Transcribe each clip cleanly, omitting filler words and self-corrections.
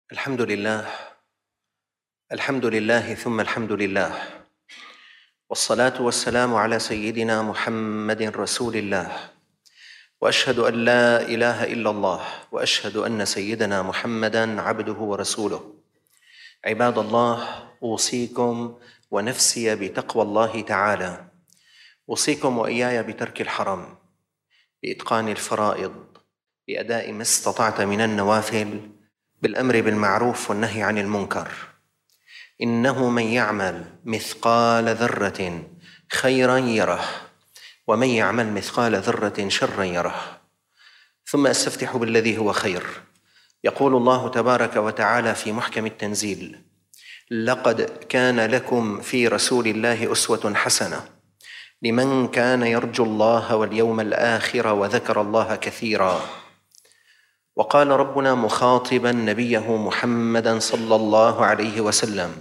الحمد لله. الحمد لله ثم الحمد لله، والصلاة والسلام على سيدنا محمد رسول الله، وأشهد أن لا إله إلا الله، وأشهد أن سيدنا محمدًا عبده ورسوله. عباد الله، أوصيكم ونفسي بتقوى الله تعالى، أوصيكم وإياي بترك الحرام، بإتقان الفرائض، بأداء ما استطعت من النوافل، بالأمر بالمعروف والنهي عن المنكر. إنه من يعمل مثقال ذرة خيرا يره، ومن يعمل مثقال ذرة شرا يره. ثم أستفتح بالذي هو خير. يقول الله تبارك وتعالى في محكم التنزيل: لقد كان لكم في رسول الله أسوة حسنة لمن كان يرجو الله واليوم الآخر وذكر الله كثيرا. وقال ربنا مخاطبا نبيه محمدا صلى الله عليه وسلم: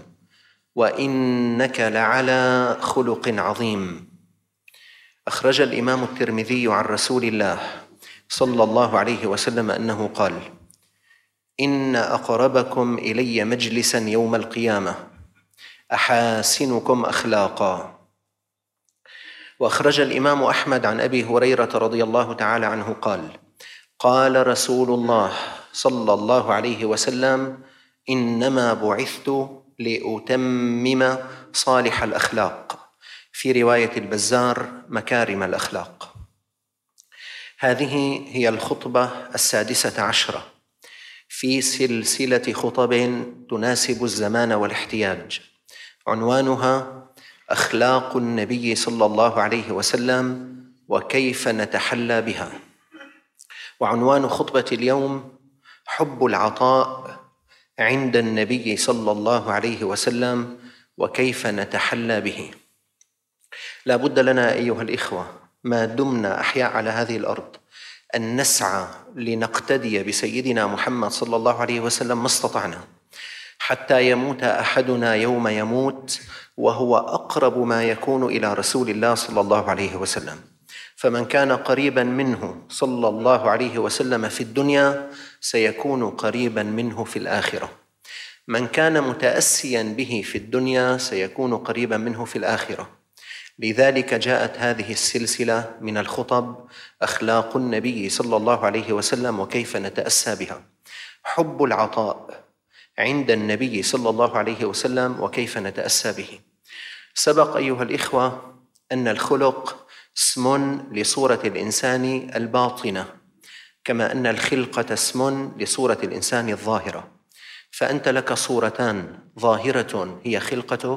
وإنك لعلى خلق عظيم. أخرج الإمام الترمذي عن رسول الله صلى الله عليه وسلم أنه قال: إن أقربكم إلي مجلسا يوم القيامة أحاسنكم أخلاقا. وأخرج الإمام أحمد عن أبي هريرة رضي الله تعالى عنه قال: قال رسول الله صلى الله عليه وسلم: إنما بعثت لأتمم صالح الأخلاق، في رواية البزار مكارم الأخلاق. هذه هي الخطبة 16 في سلسلة خطب تناسب الزمان والاحتياج، عنوانها أخلاق النبي صلى الله عليه وسلم وكيف نتحلى بها. وعنوان خطبة اليوم حب العطاء عند النبي صلى الله عليه وسلم وكيف نتحلى به. لا بد لنا أيها الإخوة ما دمنا أحياء على هذه الأرض أن نسعى لنقتدي بسيدنا محمد صلى الله عليه وسلم ما استطعنا، حتى يموت أحدنا يوم يموت وهو أقرب ما يكون إلى رسول الله صلى الله عليه وسلم. فمن كان قريبا منه صلى الله عليه وسلم في الدنيا سيكون قريبا منه في الآخرة، من كان متأسيا به في الدنيا سيكون قريبا منه في الآخرة. لذلك جاءت هذه السلسلة من الخطب أخلاق النبي صلى الله عليه وسلم وكيف نتأسى بها. حب العطاء عند النبي صلى الله عليه وسلم وكيف نتأسى به. سبق أيها الإخوة أن الخلق اسم لصورة الإنسان الباطنة، كما أن الخلقة اسم لصورة الإنسان الظاهرة. فأنت لك صورتان: ظاهرة هي خلقتك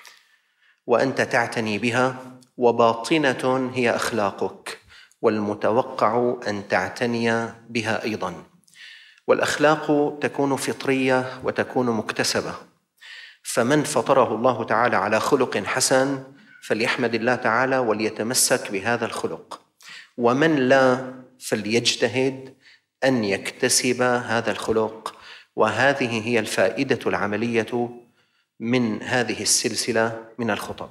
وأنت تعتني بها، وباطنة هي أخلاقك والمتوقع أن تعتني بها أيضا. والأخلاق تكون فطرية وتكون مكتسبة، فمن فطره الله تعالى على خلق حسن فليحمد الله تعالى وليتمسك بهذا الخلق، ومن لا فليجتهد أن يكتسب هذا الخلق. وهذه هي الفائدة العملية من هذه السلسلة من الخطب.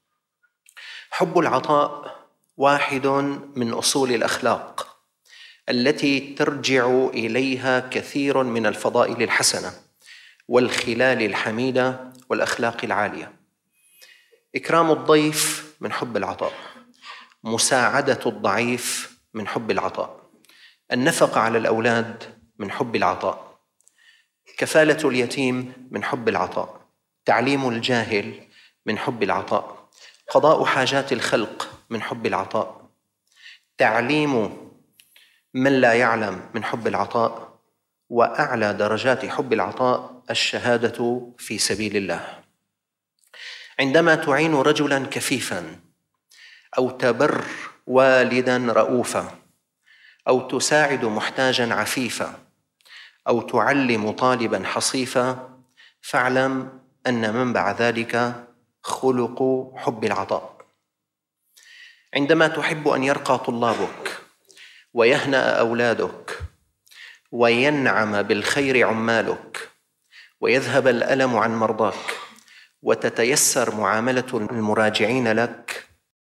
حب العطاء واحد من أصول الأخلاق التي ترجع إليها كثير من الفضائل الحسنة والخلال الحميدة والأخلاق العالية. إكرام الضيف من حب العطاء، مساعدة الضعيف من حب العطاء، النفقة على الأولاد من حب العطاء، كفالة اليتيم من حب العطاء، تعليم الجاهل من حب العطاء، قضاء حاجات الخلق من حب العطاء، تعليم من لا يعلم من حب العطاء. وأعلى درجات حب العطاء الشهادة في سبيل الله. عندما تعين رجلاً كفيفاً، أو تبر والداً رؤوفاً، أو تساعد محتاجاً عفيفاً، أو تعلم طالباً حصيفاً، فاعلم أن منبع ذلك خلق حب العطاء. عندما تحب أن يرقى طلابك ويهنأ أولادك وينعم بالخير عمالك ويذهب الألم عن مرضاك وتتيسر معاملة المراجعين لك،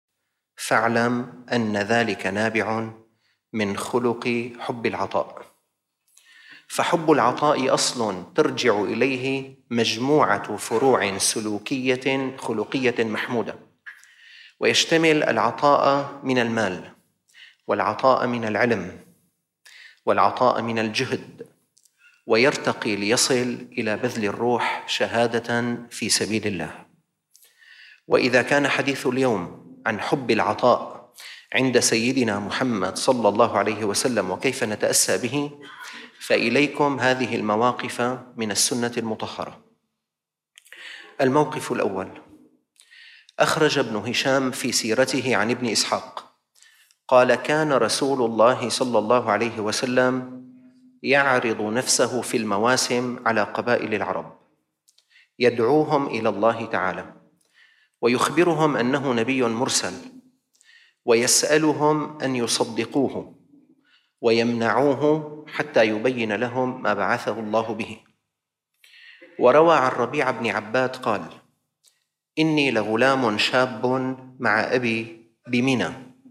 فاعلم أن ذلك نابع من خلق حب العطاء. فحب العطاء أصل ترجع إليه مجموعة فروع سلوكية خلقية محمودة، ويشتمل العطاء من المال، والعطاء من العلم، والعطاء من الجهد، ويرتقي ليصل إلى بذل الروح شهادة في سبيل الله. وإذا كان حديث اليوم عن حب العطاء عند سيدنا محمد صلى الله عليه وسلم وكيف نتأسى به، فإليكم هذه المواقف من السنة المطهرة. الموقف الأول: أخرج ابن هشام في سيرته عن ابن إسحاق قال: كان رسول الله صلى الله عليه وسلم يعرض نفسه في المواسم على قبائل العرب، يدعوهم إلى الله تعالى، ويخبرهم أنه نبي مرسل، ويسألهم أن يصدقوه ويمنعوه حتى يبين لهم ما بعثه الله به. وروى عن ربيع بن عباد قال: إني لغلام شاب مع أبي بمنى،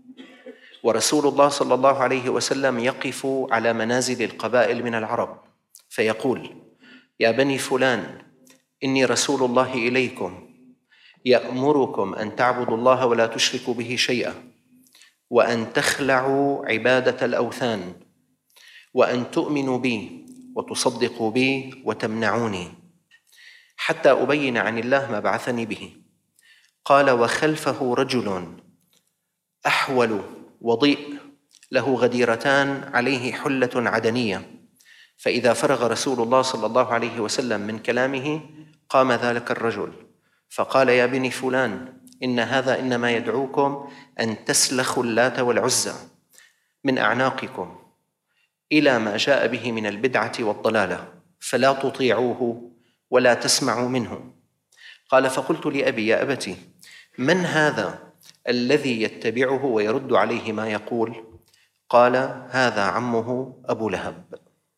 ورسول الله صلى الله عليه وسلم يقف على منازل القبائل من العرب فيقول: يا بني فلان، إني رسول الله إليكم، يأمركم أن تعبدوا الله ولا تشركوا به شيئا، وأن تخلعوا عبادة الأوثان، وأن تؤمنوا بي وتصدقوا بي وتمنعوني حتى أبين عن الله ما بعثني به. قال: وخلفه رجل أحول وضيء له غديرتان عليه حلة عدنية، فإذا فرغ رسول الله صلى الله عليه وسلم من كلامه قام ذلك الرجل فقال: يا بني فلان، إن هذا إنما يدعوكم أن تسلخوا اللات والعزى من أعناقكم إلى ما جاء به من البدعة والضلالة، فلا تطيعوه ولا تسمعوا منه. قال: فقلت لأبي: يا أبتي، من هذا الذي يتبعه ويرد عليه ما يقول؟ قال: هذا عمه أبو لهب.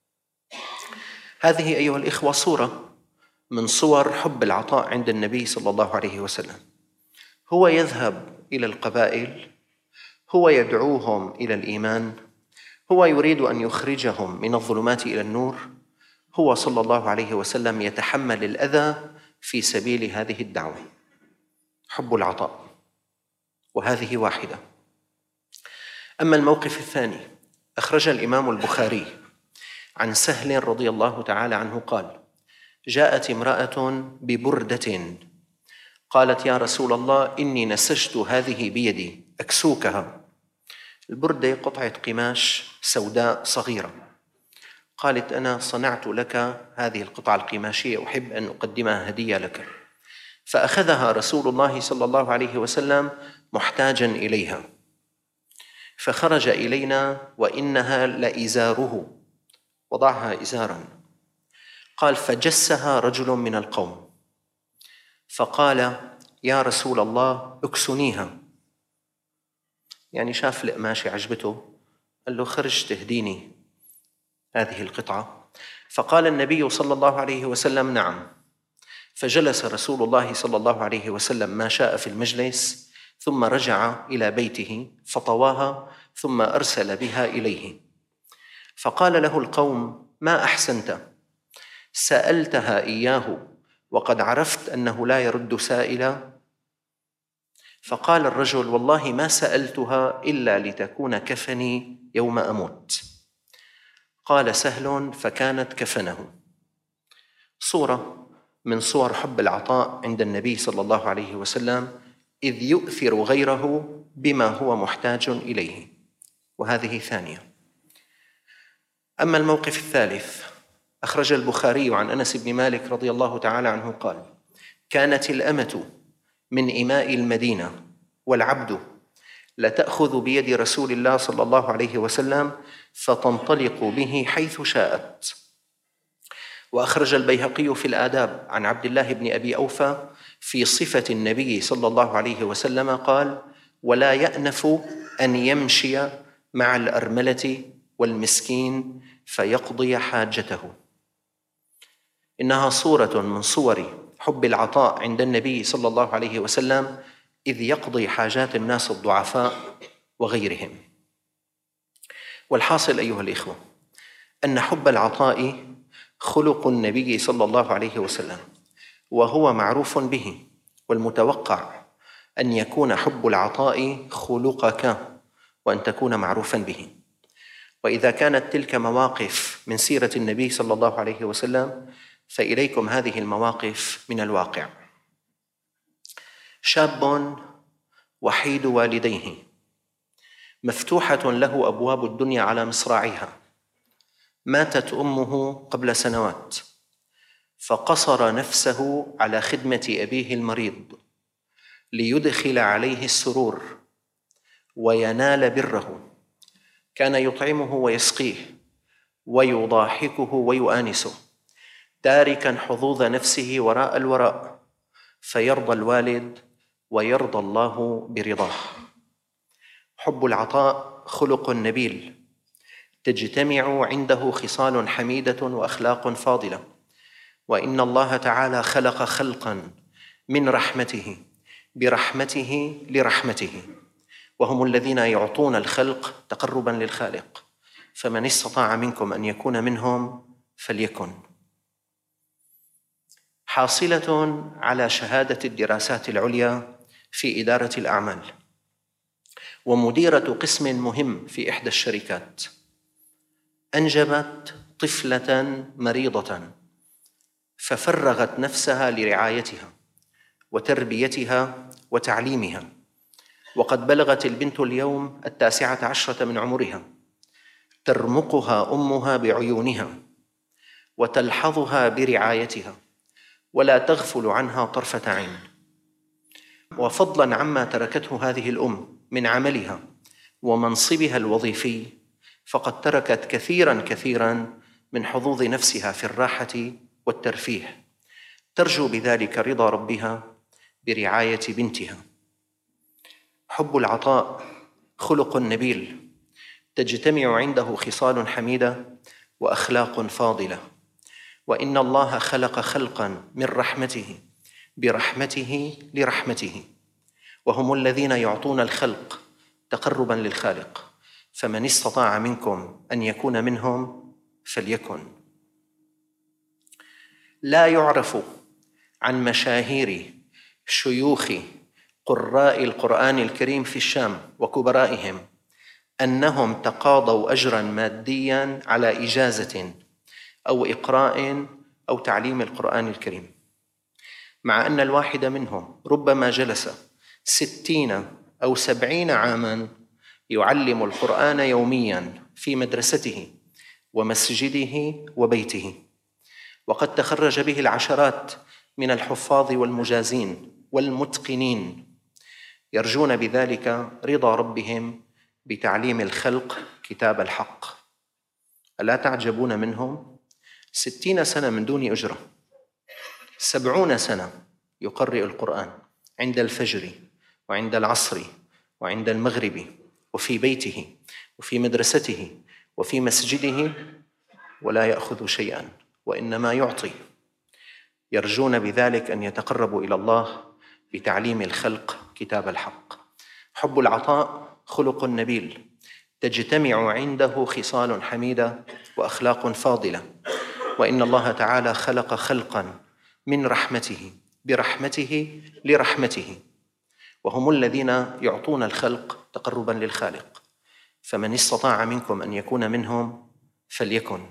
هذه أيها الإخوة صورة من صور حب العطاء عند النبي صلى الله عليه وسلم. هو يذهب إلى القبائل، هو يدعوهم إلى الإيمان، هو يريد أن يخرجهم من الظلمات إلى النور، هو صلى الله عليه وسلم يتحمل الأذى في سبيل هذه الدعوة. حب العطاء، وهذه واحدة. أما الموقف الثاني: أخرج الإمام البخاري عن سهل رضي الله تعالى عنه قال: جاءت امرأة ببردة قالت: يا رسول الله، إني نسجت هذه بيدي، أكسوكها. البردة قطعة قماش سوداء صغيرة. قالت: أنا صنعت لك هذه القطعة القماشية، أحب أن أقدمها هدية لك. فأخذها رسول الله صلى الله عليه وسلم محتاجا إليها، فخرج إلينا وإنها لإزاره، وضعها إزارا. قال: فجسها رجل من القوم فقال: يا رسول الله، اكسنيها. يعني شاف القماشة عجبته، قال له: خرج تهديني هذه القطعة. فقال النبي صلى الله عليه وسلم: نعم. فجلس رسول الله صلى الله عليه وسلم ما شاء في المجلس، ثم رجع إلى بيته فطواها، ثم أرسل بها إليه. فقال له القوم: ما أحسنت، سألتها إياه وقد عرفت أنه لا يرد سائلا؟ فقال الرجل: والله ما سألتها إلا لتكون كفني يوم أموت. قال سهل: فكانت كفنه. صورة من صور حب العطاء عند النبي صلى الله عليه وسلم، إذ يؤثر غيره بما هو محتاج إليه، وهذه ثانية. أما الموقف الثالث: أخرج البخاري عن أنس بن مالك رضي الله تعالى عنه قال: كانت الأمة من إماء المدينة والعبد لتأخذ بيد رسول الله صلى الله عليه وسلم فتنطلق به حيث شاءت. وأخرج البيهقي في الآداب عن عبد الله بن أبي أوفى في صفة النبي صلى الله عليه وسلم قال: ولا يأنف أن يمشي مع الأرملة والمسكين فيقضي حاجته. إنها صورة من صور حب العطاء عند النبي صلى الله عليه وسلم، إذ يقضي حاجات الناس الضعفاء وغيرهم. والحاصل أيها الإخوة أن حب العطاء خلق النبي صلى الله عليه وسلم، وهو معروف به، والمتوقع أن يكون حب العطاء خلقك وأن تكون معروفا به. وإذا كانت تلك مواقف من سيرة النبي صلى الله عليه وسلم، فإليكم هذه المواقف من الواقع. شاب وحيد والديه، مفتوحة له أبواب الدنيا على مصراعيها، ماتت أمه قبل سنوات، فقصر نفسه على خدمة أبيه المريض ليدخل عليه السرور وينال بره. كان يطعمه ويسقيه ويضاحكه ويؤانسه، تاركا حظوظ نفسه وراء الوراء، فيرضى الوالد ويرضى الله برضاه. حب العطاء خلق نبيل، تجتمع عنده خصال حميدة وأخلاق فاضلة. وإن الله تعالى خلق خلقا من رحمته برحمته لرحمته، وهم الذين يعطون الخلق تقربا للخالق، فمن استطاع منكم أن يكون منهم فليكن. حاصلة على شهادة الدراسات العليا في إدارة الأعمال، ومديرة قسم مهم في إحدى الشركات، أنجبت طفلة مريضة ففرغت نفسها لرعايتها وتربيتها وتعليمها، وقد بلغت البنت اليوم 19 من عمرها، ترمقها أمها بعيونها وتلحظها برعايتها ولا تغفل عنها طرفة عين. وفضلاً عما تركته هذه الأم من عملها ومنصبها الوظيفي، فقد تركت كثيراً من حظوظ نفسها في الراحة والترفيه، ترجو بذلك رضا ربها برعاية بنتها. حب العطاء خلق نبيل، تجتمع عنده خصال حميدة وأخلاق فاضلة. وإن الله خلق خلقا من رحمته برحمته لرحمته، وهم الذين يعطون الخلق تقربا للخالق، فمن استطاع منكم أن يكون منهم فليكن. لا يعرف عن مشاهير شيوخ قراء القرآن الكريم في الشام وكبرائهم أنهم تقاضوا أجراً مادياً على إجازة أو إقراء أو تعليم القرآن الكريم، مع أن الواحد منهم ربما جلس 60 أو 70 عاماً يعلم القرآن يومياً في مدرسته ومسجده وبيته، وقد تخرج به العشرات من الحفاظ والمجازين والمتقنين، يرجون بذلك رضا ربهم بتعليم الخلق كتاب الحق. ألا تعجبون منهم؟ 60 سنة من دون أجرة، 70 سنة يقرئ القرآن عند الفجر وعند العصر وعند المغرب وفي بيته وفي مدرسته وفي مسجده، ولا يأخذ شيئا وإنما يعطي، يرجون بذلك أن يتقربوا إلى الله بتعليم الخلق كتاب الحق. حب العطاء خلق نبيل، تجتمع عنده خصال حميدة وأخلاق فاضلة. وإن الله تعالى خلق خلقا من رحمته برحمته لرحمته، وهم الذين يعطون الخلق تقربا للخالق، فمن استطاع منكم أن يكون منهم فليكن.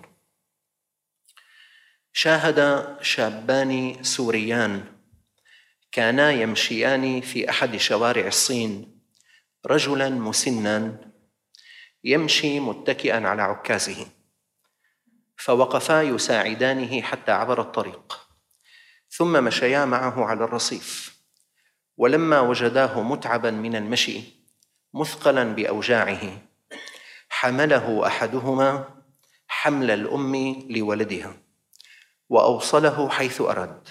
شاهد شابان سوريان كانا يمشيان في أحد شوارع الصين رجلاً مسناً يمشي متكئاً على عكازه، فوقفا يساعدانه حتى عبر الطريق، ثم مشيا معه على الرصيف، ولما وجداه متعباً من المشي مثقلاً بأوجاعه، حمله أحدهما حمل الأم لولدها وأوصله حيث أراد.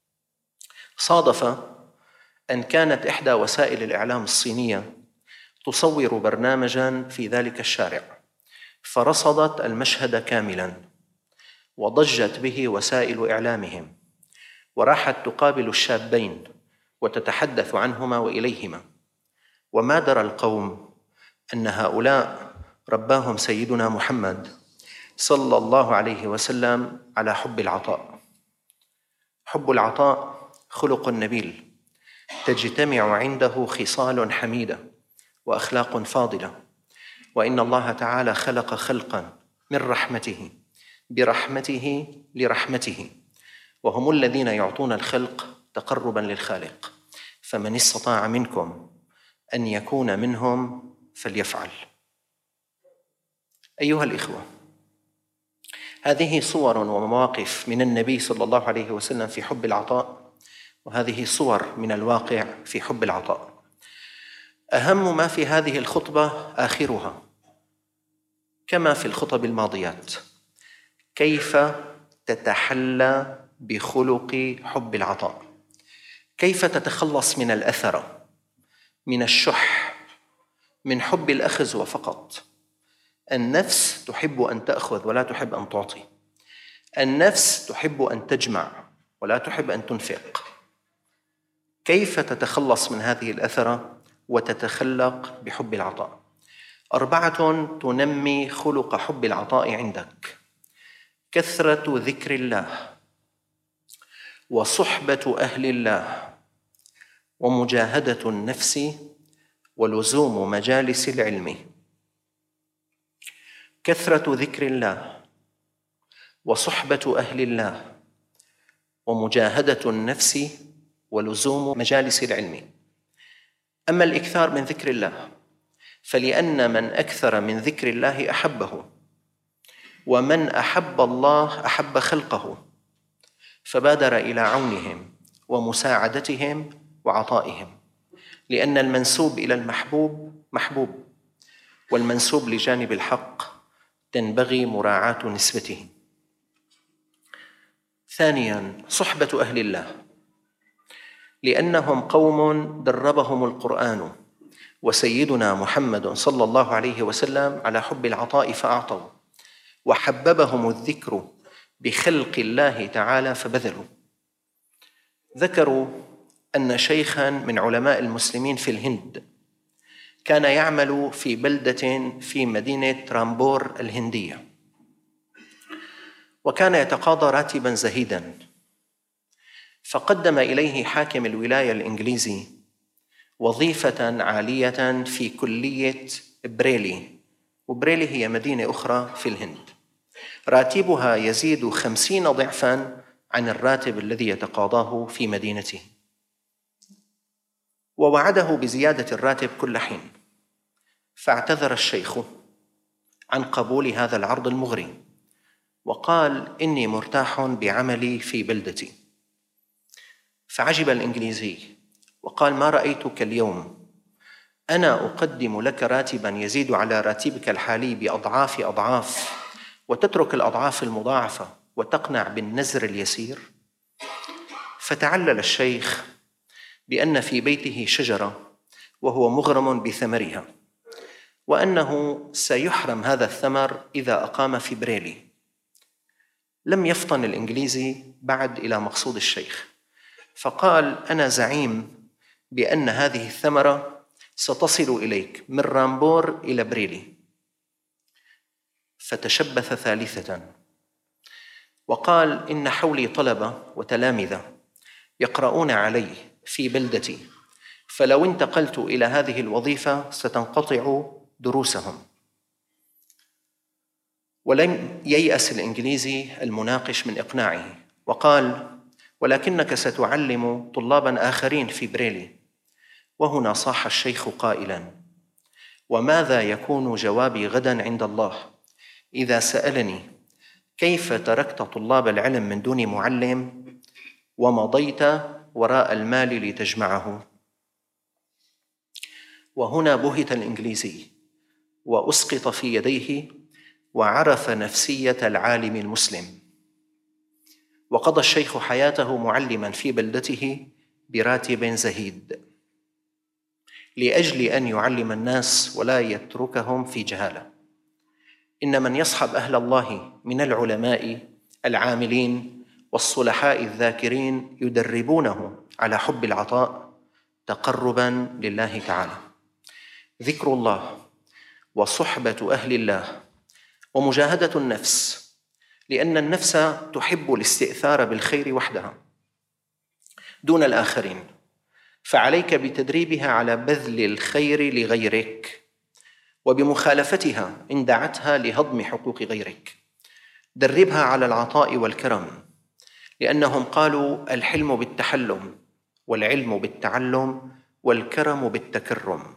صادف أن كانت إحدى وسائل الإعلام الصينية تصور برنامجاً في ذلك الشارع، فرصدت المشهد كاملاً وضجت به وسائل إعلامهم، وراحت تقابل الشابين وتتحدث عنهما وإليهما، وما درى القوم أن هؤلاء رباهم سيدنا محمد صلى الله عليه وسلم على حب العطاء. حب العطاء خلق نبيل، تجتمع عنده خصال حميدة وأخلاق فاضلة، وإن الله تعالى خلق خلقا من رحمته برحمته لرحمته، وهم الذين يعطون الخلق تقربا للخالق، فمن استطاع منكم أن يكون منهم فليفعل. أيها الإخوة، هذه صور ومواقف من النبي صلى الله عليه وسلم في حب العطاء، وهذه صور من الواقع في حب العطاء. أهم ما في هذه الخطبة آخرها كما في الخطب الماضيات: كيف تتحلى بخلق حب العطاء، كيف تتخلص من الأثرة، من الشح، من حب الأخذ وفقط. النفس تحب أن تأخذ ولا تحب أن تعطي، النفس تحب أن تجمع ولا تحب أن تنفق. كيف تتخلص من هذه الأثرة وتتخلق بحب العطاء؟ 4 تنمي خلق حب العطاء عندك: كثرة ذكر الله، وصحبة أهل الله، ومجاهدة النفس، ولزوم مجالس العلم. كثرة ذكر الله، وصحبة أهل الله، ومجاهدة النفس، ولزوم مجالس العلم. أما الإكثار من ذكر الله فلأن من أكثر من ذكر الله أحبه، ومن أحب الله أحب خلقه، فبادر إلى عونهم ومساعدتهم وعطائهم، لأن المنسوب إلى المحبوب محبوب، والمنسوب لجانب الحق تنبغي مراعاة نسبته. ثانياً، صحبة أهل الله، لأنهم قوم دربهم القرآن وسيدنا محمد صلى الله عليه وسلم على حب العطاء فأعطوا، وحببهم الذكر بخلق الله تعالى فبذلوا. ذكروا أن شيخاً من علماء المسلمين في الهند كان يعمل في بلدة في مدينة رامبور الهندية، وكان يتقاضى راتباً زهيداً، فقدم إليه حاكم الولاية الإنجليزي وظيفة عالية في كلية بريلي، وبريلي هي مدينة أخرى في الهند، راتبها يزيد 50 ضعفاً عن الراتب الذي يتقاضاه في مدينته، ووعده بزيادة الراتب كل حين. فاعتذر الشيخ عن قبول هذا العرض المغري، وقال: إني مرتاح بعملي في بلدتي. فعجب الإنجليزي وقال: ما رأيتك اليوم، أنا أقدم لك راتباً يزيد على راتبك الحالي بأضعاف أضعاف، وتترك الأضعاف المضاعفة وتقنع بالنزر اليسير. فتعلل الشيخ بأن في بيته شجرة وهو مغرم بثمرها، وأنه سيحرم هذا الثمر إذا أقام في بريلي. لم يفطن الإنجليزي بعد إلى مقصود الشيخ، فقال: أنا زعيم بأن هذه الثمرة ستصل إليك من رامبور إلى بريلي. فتشبث ثالثة وقال: إن حولي طلبة وتلامذة يقرؤون علي في بلدتي، فلو انتقلت إلى هذه الوظيفة ستنقطع دروسهم. ولم ييأس الإنجليزي المناقش من إقناعه، وقال: ولكنك ستعلم طلاباً آخرين في بريلي. وهنا صاح الشيخ قائلاً: وماذا يكون جوابي غداً عند الله إذا سألني كيف تركت طلاب العلم من دون معلم ومضيت وراء المال لتجمعه؟ وهنا بهت الإنجليزي وأسقط في يديه، وعرف نفسية العالم المسلم. وقضى الشيخ حياته معلماً في بلدته براتب زهيد، لأجل أن يعلم الناس ولا يتركهم في جهالة. إن من يصحب أهل الله من العلماء العاملين والصلحاء الذاكرين يدربونه على حب العطاء تقرباً لله تعالى. ذكر الله وصحبة أهل الله ومجاهدة النفس، لأن النفس تحب الاستئثار بالخير وحدها دون الآخرين، فعليك بتدريبها على بذل الخير لغيرك وبمخالفتها إن دعتها لهضم حقوق غيرك. دربها على العطاء والكرم، لأنهم قالوا: الحلم بالتحلم، والعلم بالتعلم، والكرم بالتكرم.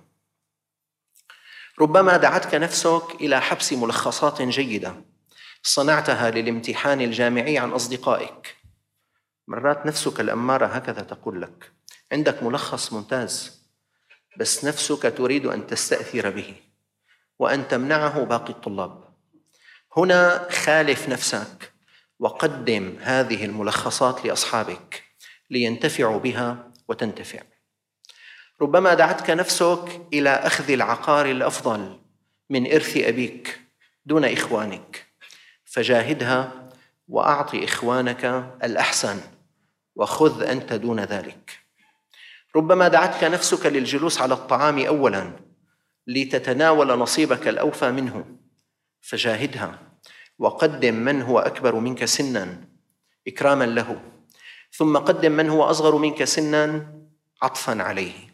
ربما دعتك نفسك إلى حبس ملخصات جيدة صنعتها للامتحان الجامعي عن أصدقائك. مرات نفسك الأمارة هكذا تقول لك: عندك ملخص ممتاز، بس نفسك تريد أن تستأثر به وأن تمنعه باقي الطلاب. هنا خالف نفسك وقدم هذه الملخصات لأصحابك لينتفعوا بها وتنتفع. ربما دعتك نفسك إلى أخذ العقار الأفضل من إرث أبيك دون إخوانك، فجاهدها وأعط إخوانك الأحسن وخذ أنت دون ذلك. ربما دعتك نفسك للجلوس على الطعام أولاً لتتناول نصيبك الأوفى منه، فجاهدها وقدم من هو أكبر منك سناً إكراماً له، ثم قدم من هو أصغر منك سناً عطفاً عليه.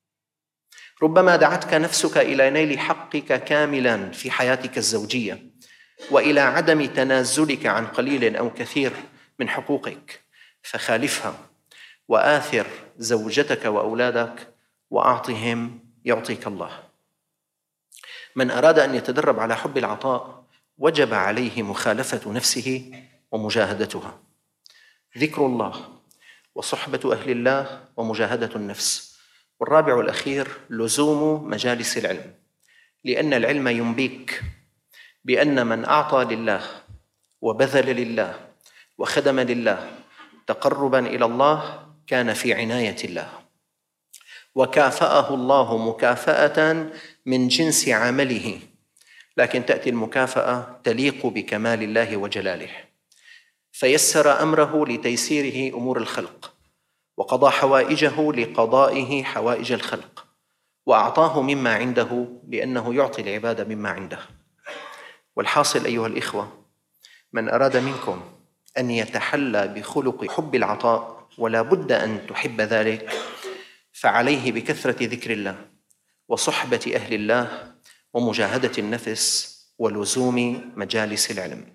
ربما دعتك نفسك إلى نيل حقك كاملاً في حياتك الزوجية وإلى عدم تنازلك عن قليل أو كثير من حقوقك، فخالفها وآثر زوجتك وأولادك وأعطهم يعطيك الله. من أراد أن يتدرب على حب العطاء وجب عليه مخالفة نفسه ومجاهدتها. ذكر الله وصحبة أهل الله ومجاهدة النفس. والرابع والأخير لزوم مجالس العلم، لأن العلم ينبيك بأن من أعطى لله وبذل لله وخدم لله تقرباً إلى الله كان في عناية الله، وكافأه الله مكافأة من جنس عمله، لكن تأتي المكافأة تليق بكمال الله وجلاله، فيسر أمره لتيسيره أمور الخلق، وقضى حوائجه لقضائه حوائج الخلق، وأعطاه مما عنده لأنه يعطي العباد مما عنده. والحاصل أيها الإخوة، من أراد منكم أن يتحلى بخلق حب العطاء، ولا بد أن تحب ذلك، فعليه بكثرة ذكر الله وصحبة أهل الله ومجاهدة النفس ولزوم مجالس العلم.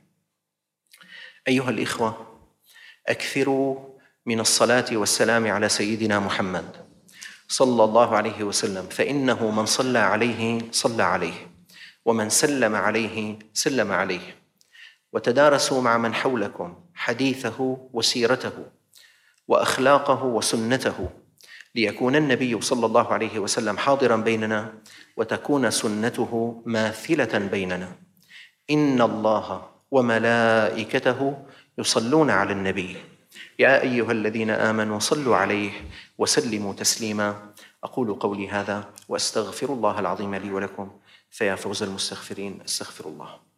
أيها الإخوة، أكثروا من الصلاة والسلام على سيدنا محمد صلى الله عليه وسلم، فإنه من صلى عليه صلى عليه، ومن سلم عليه سلم عليه. وتدارسوا مع من حولكم حديثه وسيرته وأخلاقه وسنته، ليكون النبي صلى الله عليه وسلم حاضراً بيننا وتكون سنته ماثلة بيننا. إن الله وملائكته يصلون على النبي يا أيها الذين آمنوا صلوا عليه وسلموا تسليما. أقول قولي هذا وأستغفر الله العظيم لي ولكم، فيا فوز المستغفرين. استغفر الله.